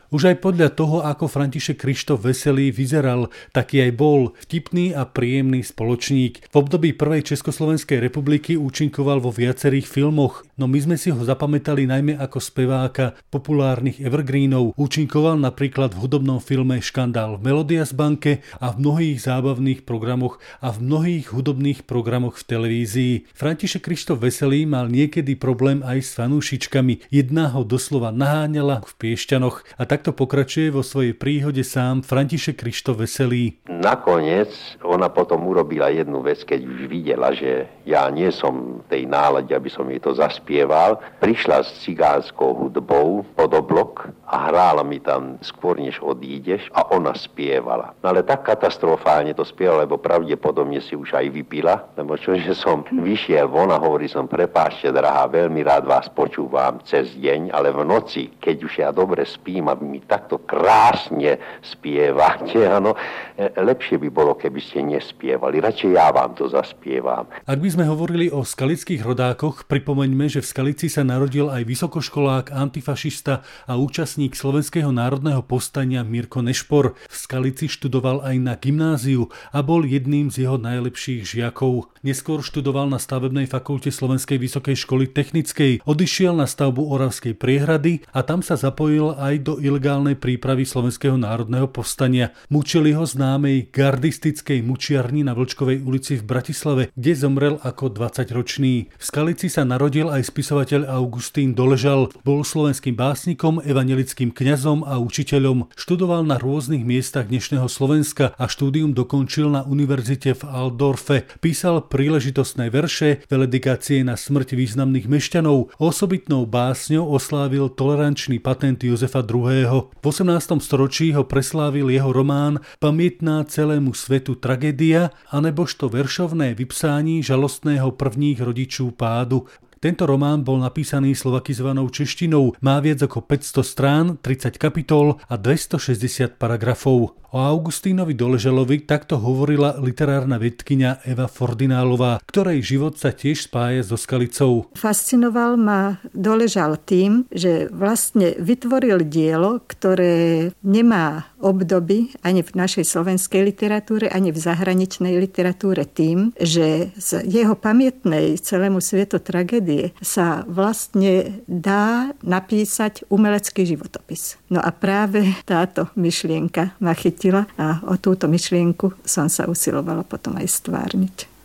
Už aj podľa toho, ako František Krištof Veselý vyzeral, taký aj bol, vtipný a príjemný spoločník. V období prvej Československej republiky účinkoval vo viacerých filmoch, no my sme si ho zapamätali najmä ako speváka populárnych evergreenov. Účinkoval napríklad v hudobnom filme Škandál v Melodias banke a v mnohých zábavných programoch a v mnohých hudobných programoch v televízii. František Krištof Veselý mal niekedy problém aj s fanúšičkami. Jedna ho doslova naháňala v Piešťanoch a takto pokračuje vo svojej príhode sám František Krištof Veselý. Nakoniec ona potom urobila jednu vec, keď už videla, že ja nie som tej nálade, aby som jej to zaspieval. Prišla s cigánskou hudbou pod oblok a hrála mi tam skôr, než odídeš, a ona spievala. No ale tak katastrofálne to spievala, lebo pravdepodobne si už aj vypila, lebo čože som vyšiel von a hovorí som: prepáčte, drahá, veľmi rád vás počúvam cez deň, ale v noci, keď už ja dobre spím, aby mi takto krásne spievate, áno, lepšie by bolo, keby ste nespievali. Radšej ja vám to zaspievam. Ak by sme hovorili o skalických rodákoch, pripomeňme, že v Skalici sa narodil aj vysokoškolák, antifašista a účastník Slovenského národného povstania Mirko Nešpor. V Skalici študoval aj na gymnáziu a bol jedným z jeho najlepších žiakov. Neskôr študoval na stavebnej fakulte Slovenskej vysokej školy technickej, odišiel na stavbu Oravskej priehrady a tam sa zapojil aj do ilegálnej prípravy Slovenského národného povstania. Mučili ho známej gardistickej mučiarni na Vlčkovej ulici v Bratislave, kde zomrel ako 20-ročný. V Skalici sa narodil aj spisovateľ Augustín Doležal. Bol slovenským básnikom, evanjelickým kňazom a učiteľom. Študoval na rôznych miestach dnešného Slovenska a štúdium dokončil na univerzite v Altdorfe. Písal príležitostné verše, veledikácie na smrť významných mešťanov. Osobitnou básňou oslávil tolerančný patent Jozefa II. V 18. storočí ho preslávil jeho román Pamätná celému svetu tragédia anebožto veršovné vypsání žalostného prvních rodičů pádu. Tento román bol napísaný slovakizovanou češtinou, má viac ako 500 strán, 30 kapitol a 260 paragrafov. O Augustínovi Doležalovi takto hovorila literárna vedkyňa Eva Fordinálová, ktorej život sa tiež spája so Skalicou. Fascinoval ma Doležal tým, že vlastne vytvoril dielo, ktoré nemá obdoby ani v našej slovenskej literatúre, ani v zahraničnej literatúre tým, že z jeho pamätnej celému svetu tragédie sa vlastne dá napísať umelecký životopis. No a práve táto myšlienka ma chytila a o túto myšlienku som sa usilovala potom aj stvárniť.